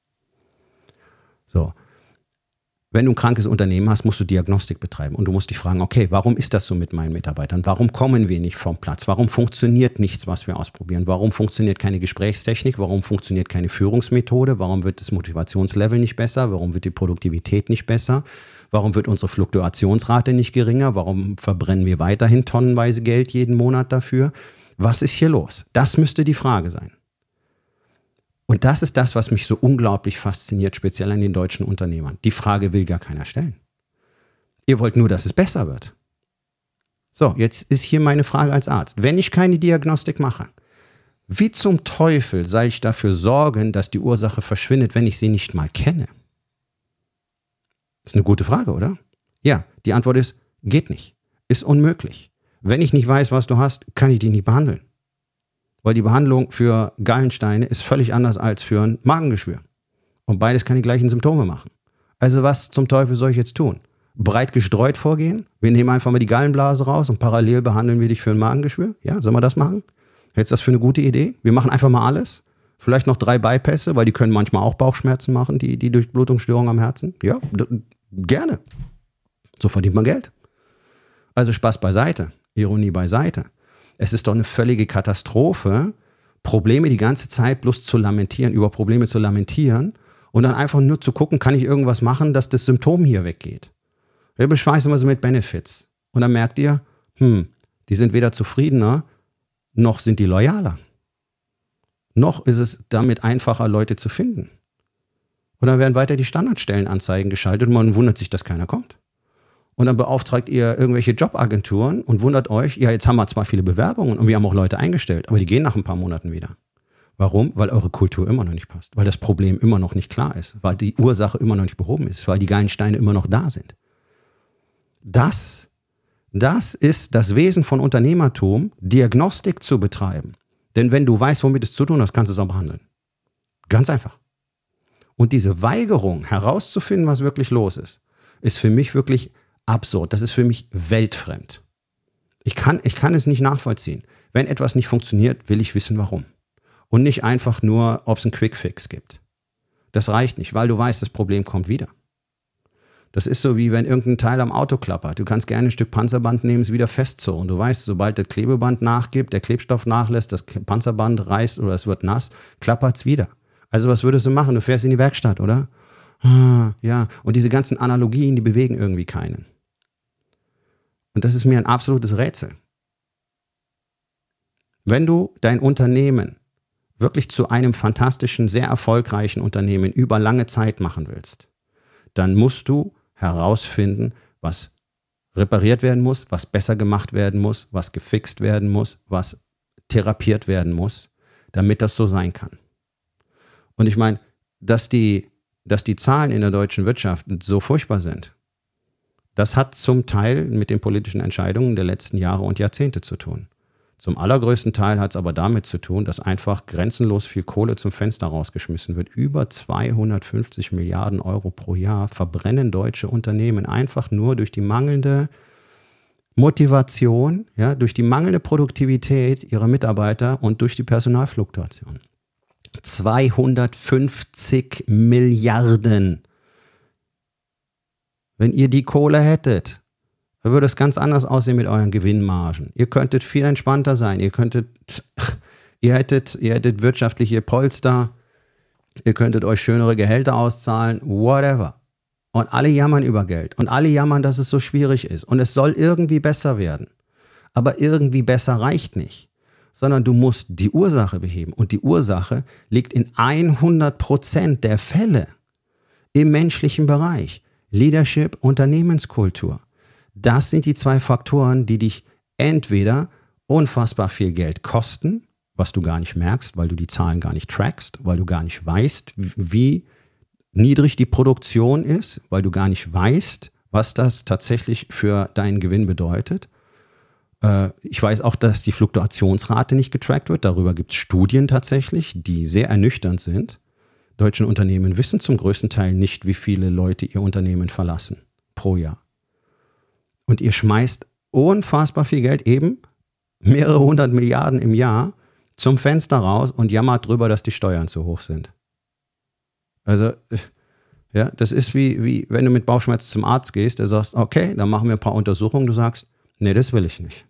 So. Wenn du ein krankes Unternehmen hast, musst du Diagnostik betreiben und du musst dich fragen, okay, warum ist das so mit meinen Mitarbeitern? Warum kommen wir nicht vom Platz? Warum funktioniert nichts, was wir ausprobieren? Warum funktioniert keine Gesprächstechnik? Warum funktioniert keine Führungsmethode? Warum wird das Motivationslevel nicht besser? Warum wird die Produktivität nicht besser? Warum wird unsere Fluktuationsrate nicht geringer? Warum verbrennen wir weiterhin tonnenweise Geld jeden Monat dafür? Was ist hier los? Das müsste die Frage sein. Und das ist das, was mich so unglaublich fasziniert, speziell an den deutschen Unternehmern. Die Frage will gar keiner stellen. Ihr wollt nur, dass es besser wird. So, jetzt ist hier meine Frage als Arzt. Wenn ich keine Diagnostik mache, wie zum Teufel soll ich dafür sorgen, dass die Ursache verschwindet, wenn ich sie nicht mal kenne? Das ist eine gute Frage, oder? Ja, die Antwort ist, geht nicht. Ist unmöglich. Wenn ich nicht weiß, was du hast, kann ich dich nicht behandeln. Weil die Behandlung für Gallensteine ist völlig anders als für ein Magengeschwür. Und beides kann die gleichen Symptome machen. Also was zum Teufel soll ich jetzt tun? Breit gestreut vorgehen? Wir nehmen einfach mal die Gallenblase raus und parallel behandeln wir dich für ein Magengeschwür? Ja, sollen wir das machen? Hältst du das für eine gute Idee? Wir machen einfach mal alles. Vielleicht noch 3 Bypässe, weil die können manchmal auch Bauchschmerzen machen, die Durchblutungsstörung am Herzen. Ja, gerne. So verdient man Geld. Also Spaß beiseite, Ironie beiseite. Es ist doch eine völlige Katastrophe, Probleme die ganze Zeit bloß zu lamentieren, über Probleme zu lamentieren und dann einfach nur zu gucken, kann ich irgendwas machen, dass das Symptom hier weggeht. Wir beschweißen wir sie mit Benefits. Und dann merkt ihr, die sind weder zufriedener, noch sind die loyaler. Noch ist es damit einfacher, Leute zu finden. Und dann werden weiter die Standardstellenanzeigen geschaltet und man wundert sich, dass keiner kommt. Und dann beauftragt ihr irgendwelche Jobagenturen und wundert euch, ja, jetzt haben wir zwar viele Bewerbungen und wir haben auch Leute eingestellt, aber die gehen nach ein paar Monaten wieder. Warum? Weil eure Kultur immer noch nicht passt, weil das Problem immer noch nicht klar ist, weil die Ursache immer noch nicht behoben ist, weil die Gallensteine immer noch da sind. Das ist das Wesen von Unternehmertum, Diagnostik zu betreiben. Denn wenn du weißt, womit es zu tun hast, kannst du es auch behandeln. Ganz einfach. Und diese Weigerung herauszufinden, was wirklich los ist für mich wirklich absurd. Das ist für mich weltfremd. Ich kann es nicht nachvollziehen. Wenn etwas nicht funktioniert, will ich wissen, warum. Und nicht einfach nur, ob es einen Quickfix gibt. Das reicht nicht, weil du weißt, das Problem kommt wieder. Das ist so, wie wenn irgendein Teil am Auto klappert. Du kannst gerne ein Stück Panzerband nehmen, es wieder festzurren. Du weißt, sobald das Klebeband nachgibt, der Klebstoff nachlässt, das Panzerband reißt oder es wird nass, klappert es wieder. Also was würdest du machen? Du fährst in die Werkstatt, oder? Ja, und diese ganzen Analogien, die bewegen irgendwie keinen. Und das ist mir ein absolutes Rätsel. Wenn du dein Unternehmen wirklich zu einem fantastischen, sehr erfolgreichen Unternehmen über lange Zeit machen willst, dann musst du herausfinden, was repariert werden muss, was besser gemacht werden muss, was gefixt werden muss, was therapiert werden muss, damit das so sein kann. Und ich meine, dass die Zahlen in der deutschen Wirtschaft so furchtbar sind, das hat zum Teil mit den politischen Entscheidungen der letzten Jahre und Jahrzehnte zu tun. Zum allergrößten Teil hat es aber damit zu tun, dass einfach grenzenlos viel Kohle zum Fenster rausgeschmissen wird. Über 250 Milliarden Euro pro Jahr verbrennen deutsche Unternehmen einfach nur durch die mangelnde Motivation, ja, durch die mangelnde Produktivität ihrer Mitarbeiter und durch die Personalfluktuation. 250 Milliarden. Wenn ihr die Kohle hättet, dann würde es ganz anders aussehen mit euren Gewinnmargen. Ihr könntet viel entspannter sein. Ihr hättet wirtschaftliche Polster. Ihr könntet euch schönere Gehälter auszahlen. Whatever. Und alle jammern über Geld. Und alle jammern, dass es so schwierig ist. Und es soll irgendwie besser werden. Aber irgendwie besser reicht nicht. Sondern du musst die Ursache beheben. Und die Ursache liegt in 100% der Fälle im menschlichen Bereich. Leadership, Unternehmenskultur. Das sind die 2 Faktoren, die dich entweder unfassbar viel Geld kosten, was du gar nicht merkst, weil du die Zahlen gar nicht trackst, weil du gar nicht weißt, wie niedrig die Produktion ist, weil du gar nicht weißt, was das tatsächlich für deinen Gewinn bedeutet. Ich weiß auch, dass die Fluktuationsrate nicht getrackt wird. Darüber gibt es Studien tatsächlich, die sehr ernüchternd sind. Deutsche Unternehmen wissen zum größten Teil nicht, wie viele Leute ihr Unternehmen verlassen pro Jahr. Und ihr schmeißt unfassbar viel Geld, eben mehrere 100 Milliarden im Jahr, zum Fenster raus und jammert drüber, dass die Steuern zu hoch sind. Also, ja, das ist wie wenn du mit Bauchschmerzen zum Arzt gehst, der sagt, okay, dann machen wir ein paar Untersuchungen, du sagst, nee, das will ich nicht.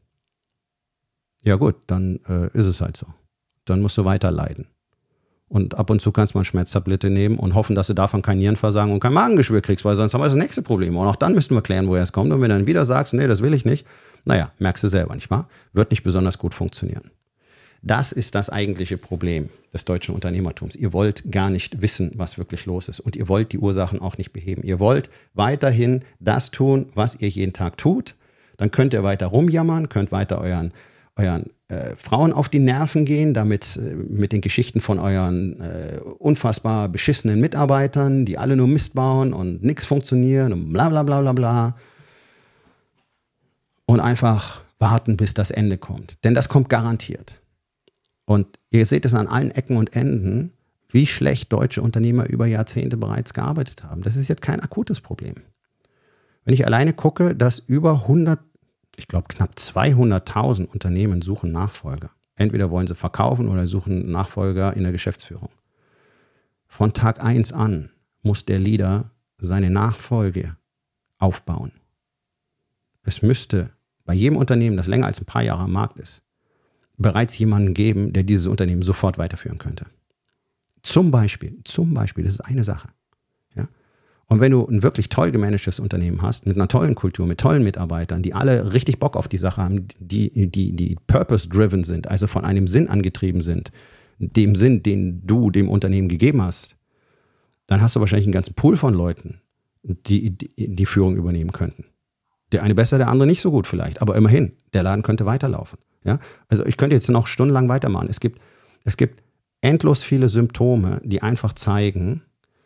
Ja gut, dann ist es halt so. Dann musst du weiter leiden. Und ab und zu kannst du mal eine Schmerztablette nehmen und hoffen, dass du davon kein Nierenversagen und kein Magengeschwür kriegst, weil sonst haben wir das nächste Problem. Und auch dann müssten wir klären, woher es kommt. Und wenn du dann wieder sagst, nee, das will ich nicht, naja, merkst du selber, nicht wahr? Wird nicht besonders gut funktionieren. Das ist das eigentliche Problem des deutschen Unternehmertums. Ihr wollt gar nicht wissen, was wirklich los ist. Und ihr wollt die Ursachen auch nicht beheben. Ihr wollt weiterhin das tun, was ihr jeden Tag tut. Dann könnt ihr weiter rumjammern, könnt weiter euren Frauen auf die Nerven gehen, damit mit den Geschichten von euren unfassbar beschissenen Mitarbeitern, die alle nur Mist bauen und nichts funktionieren und bla bla bla bla bla. und einfach warten, bis das Ende kommt. Denn das kommt garantiert. Und ihr seht es an allen Ecken und Enden, wie schlecht deutsche Unternehmer über Jahrzehnte bereits gearbeitet haben. Das ist jetzt kein akutes Problem. Wenn ich alleine gucke, dass über 100, ich glaube knapp 200.000 Unternehmen suchen Nachfolger. Entweder wollen sie verkaufen oder suchen Nachfolger in der Geschäftsführung. Von Tag 1 an muss der Leader seine Nachfolge aufbauen. Es müsste bei jedem Unternehmen, das länger als ein paar Jahre am Markt ist, bereits jemanden geben, der dieses Unternehmen sofort weiterführen könnte. Zum Beispiel, das ist eine Sache. Ja? Und wenn du ein wirklich toll gemanagtes Unternehmen hast, mit einer tollen Kultur, mit tollen Mitarbeitern, die alle richtig Bock auf die Sache haben, die purpose-driven sind, also von einem Sinn angetrieben sind, dem Sinn, den du dem Unternehmen gegeben hast, dann hast du wahrscheinlich einen ganzen Pool von Leuten, die Führung übernehmen könnten. Der eine besser, der andere nicht so gut vielleicht, aber immerhin, der Laden könnte weiterlaufen. Ja? Also ich könnte jetzt noch stundenlang weitermachen. Es gibt endlos viele Symptome, die einfach zeigen,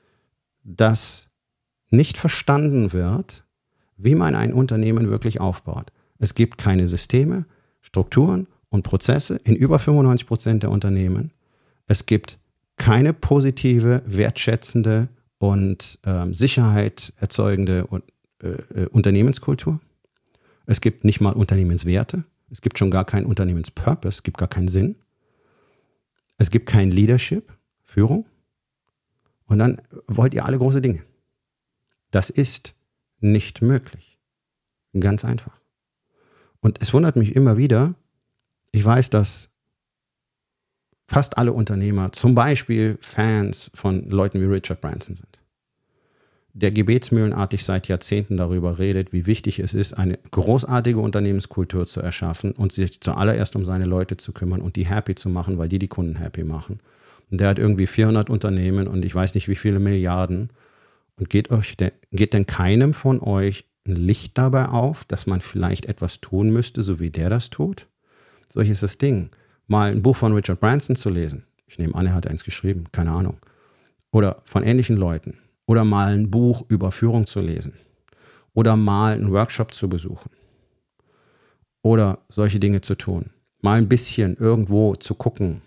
dass nicht verstanden wird, wie man ein Unternehmen wirklich aufbaut. Es gibt keine Systeme, Strukturen und Prozesse in über 95% der Unternehmen. Es gibt keine positive, wertschätzende und Sicherheit erzeugende Unternehmenskultur. Es gibt nicht mal Unternehmenswerte. Es gibt schon gar keinen Unternehmenspurpose, es gibt gar keinen Sinn. Es gibt kein Leadership, Führung. Und dann wollt ihr alle große Dinge. Das ist nicht möglich. Ganz einfach. Und es wundert mich immer wieder, ich weiß, dass fast alle Unternehmer zum Beispiel Fans von Leuten wie Richard Branson sind, der gebetsmühlenartig seit Jahrzehnten darüber redet, wie wichtig es ist, eine großartige Unternehmenskultur zu erschaffen und sich zuallererst um seine Leute zu kümmern und die happy zu machen, weil die Kunden happy machen. Und der hat irgendwie 400 Unternehmen und ich weiß nicht wie viele Milliarden. Und geht denn keinem von euch ein Licht dabei auf, dass man vielleicht etwas tun müsste, so wie der das tut? Solch ist das Ding. Mal ein Buch von Richard Branson zu lesen. Ich nehme an, er hat eins geschrieben, keine Ahnung. Oder von ähnlichen Leuten. Oder mal ein Buch über Führung zu lesen. Oder mal einen Workshop zu besuchen. Oder solche Dinge zu tun. Mal ein bisschen irgendwo zu gucken,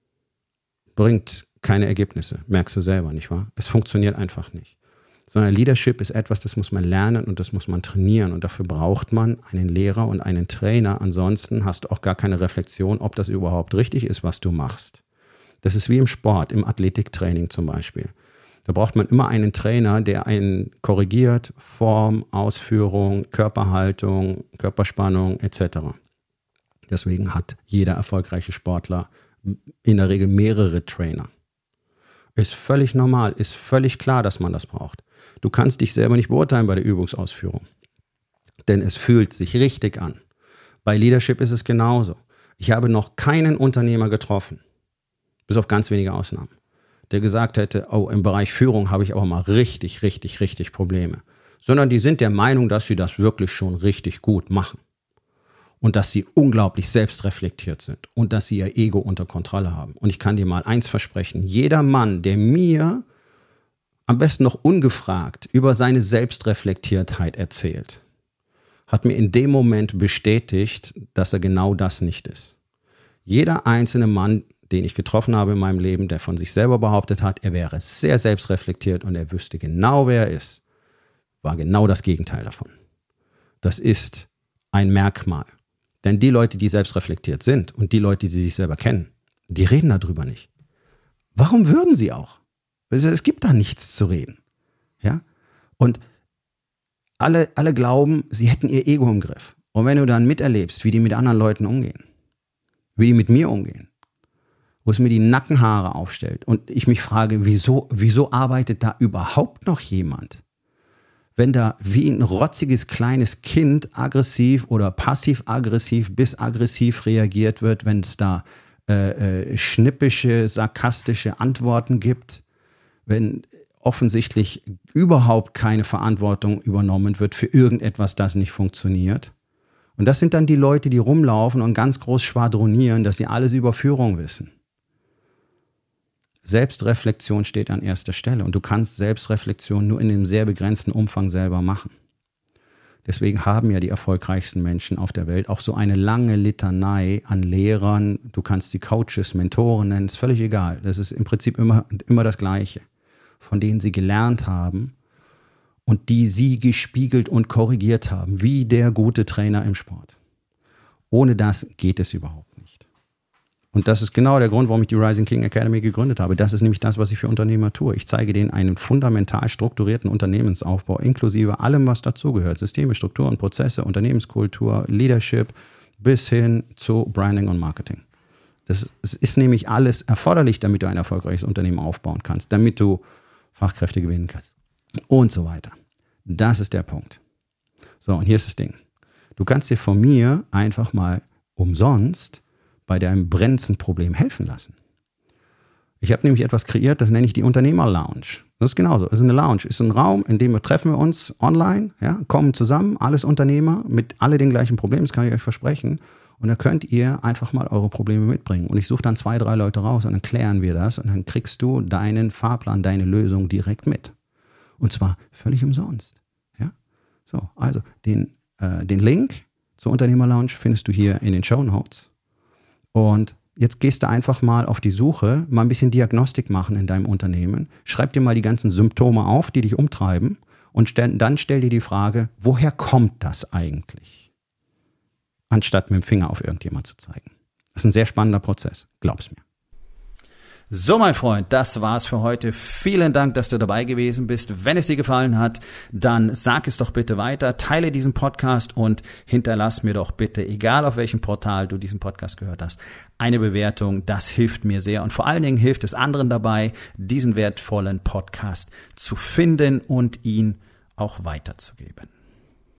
bringt keine Ergebnisse. Merkst du selber, nicht wahr? Es funktioniert einfach nicht. Sondern Leadership ist etwas, das muss man lernen und das muss man trainieren. Und dafür braucht man einen Lehrer und einen Trainer. Ansonsten hast du auch gar keine Reflexion, ob das überhaupt richtig ist, was du machst. Das ist wie im Sport, im Athletiktraining zum Beispiel. Da braucht man immer einen Trainer, der einen korrigiert, Form, Ausführung, Körperhaltung, Körperspannung etc. Deswegen hat jeder erfolgreiche Sportler in der Regel mehrere Trainer. Ist völlig normal, ist völlig klar, dass man das braucht. Du kannst dich selber nicht beurteilen bei der Übungsausführung, denn es fühlt sich richtig an. Bei Leadership ist es genauso. Ich habe noch keinen Unternehmer getroffen, bis auf ganz wenige Ausnahmen, der gesagt hätte, oh, im Bereich Führung habe ich aber mal richtig Probleme. Sondern die sind der Meinung, dass sie das wirklich schon richtig gut machen. Und dass sie unglaublich selbstreflektiert sind und dass sie ihr Ego unter Kontrolle haben. Und ich kann dir mal eins versprechen, jeder Mann, der mir am besten noch ungefragt über seine Selbstreflektiertheit erzählt, hat mir in dem Moment bestätigt, dass er genau das nicht ist. Jeder einzelne Mann, den ich getroffen habe in meinem Leben, der von sich selber behauptet hat, er wäre sehr selbstreflektiert und er wüsste genau, wer er ist, war genau das Gegenteil davon. Das ist ein Merkmal. Denn die Leute, die selbstreflektiert sind und die Leute, die sich selber kennen, die reden darüber nicht. Warum würden sie auch? Es gibt da nichts zu reden. Ja? Und alle glauben, sie hätten ihr Ego im Griff. Und wenn du dann miterlebst, wie die mit anderen Leuten umgehen, wie die mit mir umgehen, wo es mir die Nackenhaare aufstellt und ich mich frage, wieso arbeitet da überhaupt noch jemand? Wenn da wie ein rotziges kleines Kind aggressiv oder passiv-aggressiv bis aggressiv reagiert wird, wenn es da schnippische, sarkastische Antworten gibt, wenn offensichtlich überhaupt keine Verantwortung übernommen wird für irgendetwas, das nicht funktioniert. Und das sind dann die Leute, die rumlaufen und ganz groß schwadronieren, dass sie alles über Führung wissen. Selbstreflexion steht an erster Stelle und du kannst Selbstreflexion nur in einem sehr begrenzten Umfang selber machen. Deswegen haben ja die erfolgreichsten Menschen auf der Welt auch so eine lange Litanei an Lehrern. Du kannst die Coaches, Mentoren nennen, ist völlig egal. Das ist im Prinzip immer das Gleiche, von denen sie gelernt haben und die sie gespiegelt und korrigiert haben, wie der gute Trainer im Sport. Ohne das geht es überhaupt nicht. Und das ist genau der Grund, warum ich die Rising King Academy gegründet habe. Das ist nämlich das, was ich für Unternehmer tue. Ich zeige denen einen fundamental strukturierten Unternehmensaufbau, inklusive allem, was dazugehört. Systeme, Strukturen, Prozesse, Unternehmenskultur, Leadership, bis hin zu Branding und Marketing. Das ist nämlich alles erforderlich, damit du ein erfolgreiches Unternehmen aufbauen kannst, damit du Fachkräfte gewinnen kannst und so weiter. Das ist der Punkt. So, und hier ist das Ding. Du kannst dir von mir einfach mal umsonst bei deinem brennendsten Problem helfen lassen. Ich habe nämlich etwas kreiert, das nenne ich die Unternehmer-Lounge. Das ist genauso. Also eine Lounge ist ein Raum, in dem treffen wir uns online, ja, kommen zusammen, alles Unternehmer, mit alle den gleichen Problemen, das kann ich euch versprechen. Und da könnt ihr einfach mal eure Probleme mitbringen. Und ich suche dann 2, 3 Leute raus und dann klären wir das und dann kriegst du deinen Fahrplan, deine Lösung direkt mit. Und zwar völlig umsonst. Ja? So, also den Link zur Unternehmer-Lounge findest du hier in den Shownotes. Und jetzt gehst du einfach mal auf die Suche, mal ein bisschen Diagnostik machen in deinem Unternehmen. Schreib dir mal die ganzen Symptome auf, die dich umtreiben. Und dann stell dir die Frage, woher kommt das eigentlich? Anstatt mit dem Finger auf irgendjemand zu zeigen. Das ist ein sehr spannender Prozess, glaub's mir. So, mein Freund, das war's für heute. Vielen Dank, dass du dabei gewesen bist. Wenn es dir gefallen hat, dann sag es doch bitte weiter, teile diesen Podcast und hinterlass mir doch bitte, egal auf welchem Portal du diesen Podcast gehört hast, eine Bewertung. Das hilft mir sehr und vor allen Dingen hilft es anderen dabei, diesen wertvollen Podcast zu finden und ihn auch weiterzugeben.